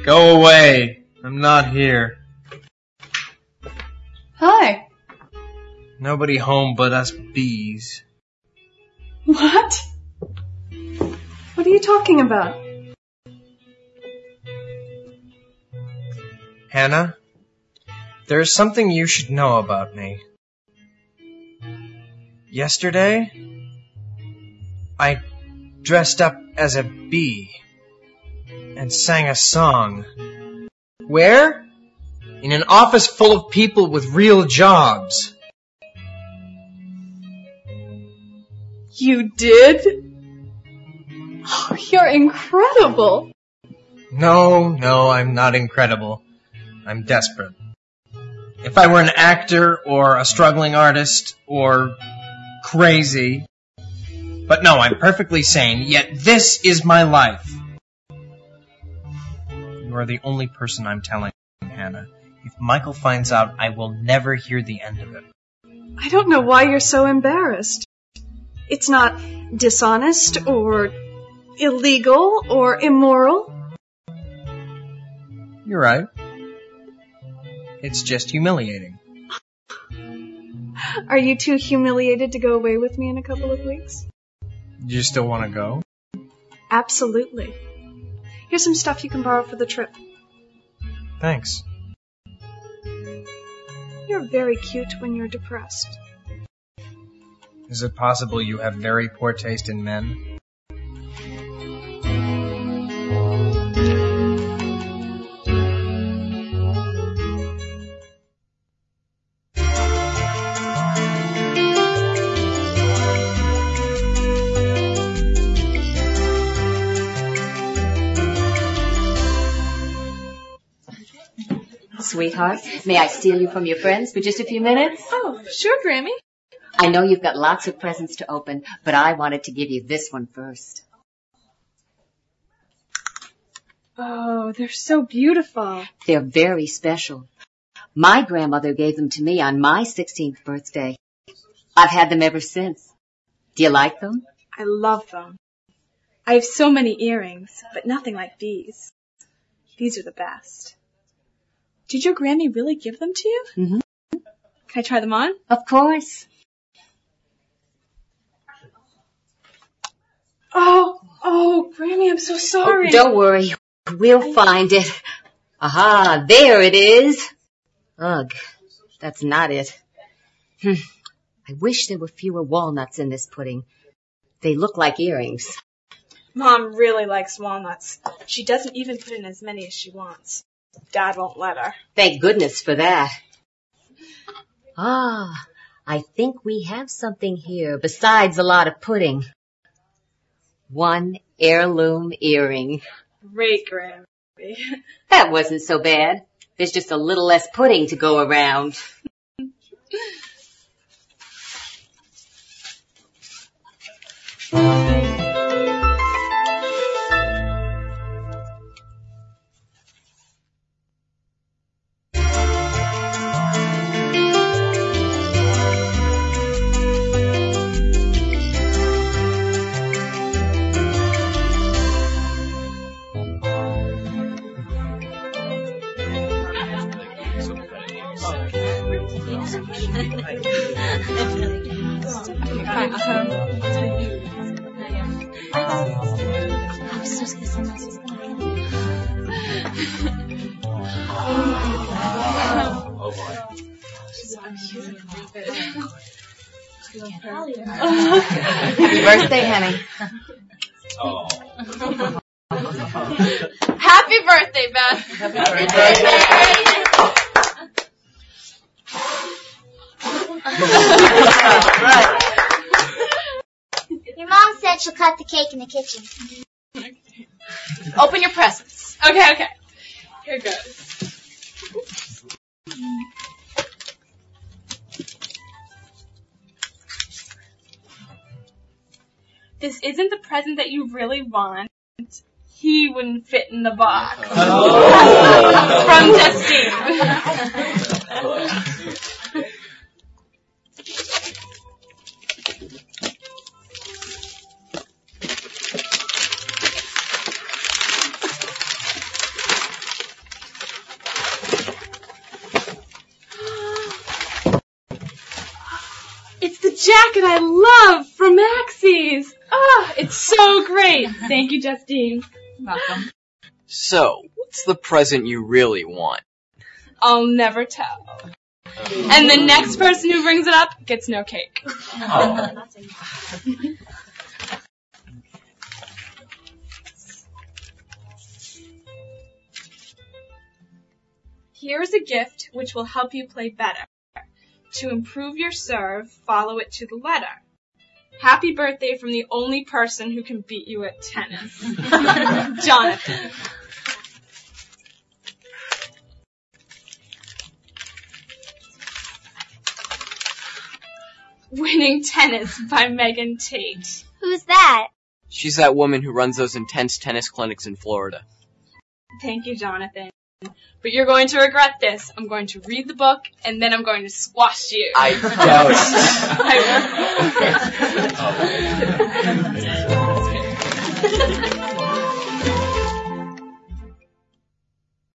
Go away. I'm not here. Hi. Nobody home but us bees. What? What are you talking about? Hannah, there's something you should know about me. Yesterday, I dressed up as a bee and sang a song. Where? In an office full of people with real jobs. You did? Oh, you're incredible. No, I'm not incredible. I'm desperate. If I were an actor or a struggling artist or crazy. But no, I'm perfectly sane, yet this is my life. You are the only person I'm telling, Hannah. If Michael finds out, I will never hear the end of it. I don't know why you're so embarrassed. It's not dishonest or illegal or immoral. You're right. It's just humiliating. Are you too humiliated to go away with me in a couple of weeks? Do you still want to go? Absolutely. Here's some stuff you can borrow for the trip. Thanks. You're very cute when you're depressed. Is it possible you have very poor taste in men? Sweetheart, may I steal you from your friends for just a few minutes? Oh, sure, Grammy. I know you've got lots of presents to open, but I wanted to give you this one first. Oh, they're so beautiful. They're very special. My grandmother gave them to me on my 16th birthday. I've had them ever since. Do you like them? I love them. I have so many earrings, but nothing like these. These are the best. Did your Grammy really give them to you? Mm-hmm. Can I try them on? Of course. Oh, Grammy, I'm so sorry. Oh, don't worry. We'll find it. Aha, there it is. Ugh, that's not it. I wish there were fewer walnuts in this pudding. They look like earrings. Mom really likes walnuts. She doesn't even put in as many as she wants. Dad won't let her. Thank goodness for that. I think we have something here besides a lot of pudding. One heirloom earring. Great, Grammy. That wasn't so bad. There's just a little less pudding to go around. Happy birthday, honey. Oh. Happy birthday, Beth. Happy Your mom said she'll cut the cake in the kitchen. Open your presents. Okay. Here goes. This isn't the present that you really want. He wouldn't fit in the box. From Justine. jacket I love from Maxie's. Ah, it's so great. Thank you, Justine. Welcome. So, what's the present you really want? I'll never tell. And the next person who brings it up gets no cake. Oh. Here's a gift which will help you play better. To improve your serve, follow it to the letter. Happy birthday from the only person who can beat you at tennis. Jonathan. Winning Tennis by Megan Tate. Who's that? She's that woman who runs those intense tennis clinics in Florida. Thank you, Jonathan. But you're going to regret this. I'm going to read the book, and then I'm going to squash you. I doubt it. I will.